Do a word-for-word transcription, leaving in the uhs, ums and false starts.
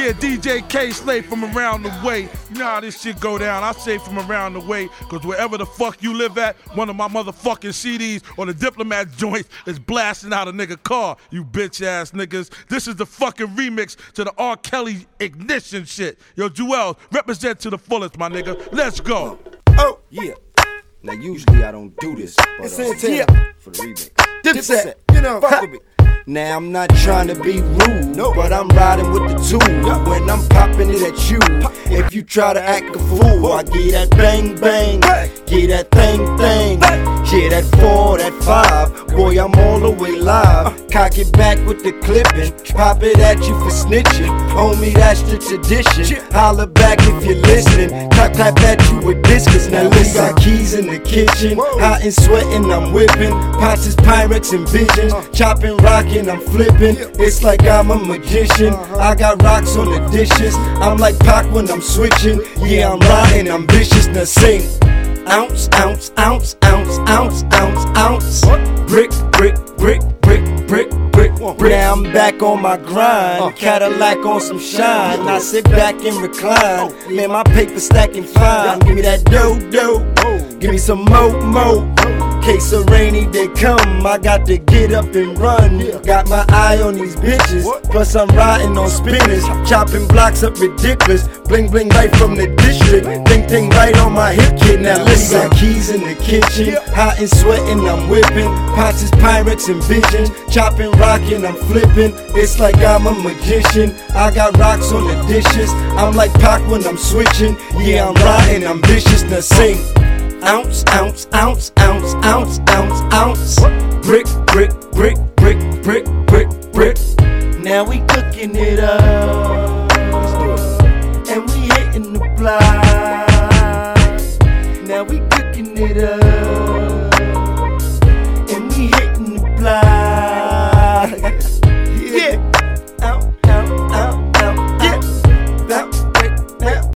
Yeah, D J K-Slay from around the way. You know how this shit go down. I say from around the way, cause wherever the fuck you live at, one of my motherfucking C Ds or the Diplomat joints is blasting out a nigga car, you bitch ass niggas. This is the fucking remix to the R. Kelly Ignition shit. Yo, Jewels, represent to the fullest, my nigga. Let's go. Oh, yeah. Now usually I don't do this, but It's uh, Santana. yeah, for the remix. Dipset, you know. Fuck with me. Now I'm not trying to be rude, no. but I'm riding with the tool. Yeah. When I'm popping it at you, Pop. If you try to act a fool, Whoa. I get that bang bang, hey. Get that thing thing, hey. Yeah, that four, that five. Boy, I'm all the way live. Uh. Cock it back with the clipping, pop it at you for snitching. Homie, that's the tradition. Yeah. Holla back if you're listening. Clap clap at you with biscuits. Now we got keys in the kitchen, Whoa. Hot and sweating, I'm whipping. Pots is pirates and visions, uh. chopping, rocking. I'm flipping, it's like I'm a magician. I got rocks on the dishes, I'm like Pac when I'm switching. Yeah, I'm riding, I'm vicious, now sing. Ounce, ounce, ounce, ounce, ounce, ounce, ounce. Brick, brick, brick, brick, brick, brick. Now I'm back on my grind, Cadillac on some shine. I sit back and recline, man, my paper stacking fine. Give me that dough, dough, give me some mo, mo. Case of rainy day come, I got to get up and run. Got my eye on these bitches, plus I'm riding on spinners, chopping blocks up ridiculous. Bling bling right from the district, ding ding right on my hip kit. Now listen, got keys in the kitchen, hot and sweating, I'm whipping. Pots is pirates and visions, chopping, rocking, I'm flipping. It's like I'm a magician. I got rocks on the dishes, I'm like Pac when I'm switching. Yeah, I'm riding, I'm vicious. Now sing. Ounce, ounce, ounce, ounce, ounce, ounce, ounce. Brick, brick, brick, brick, brick, brick, brick. Now we cooking it up, and we hitting the block. Now we cooking it up.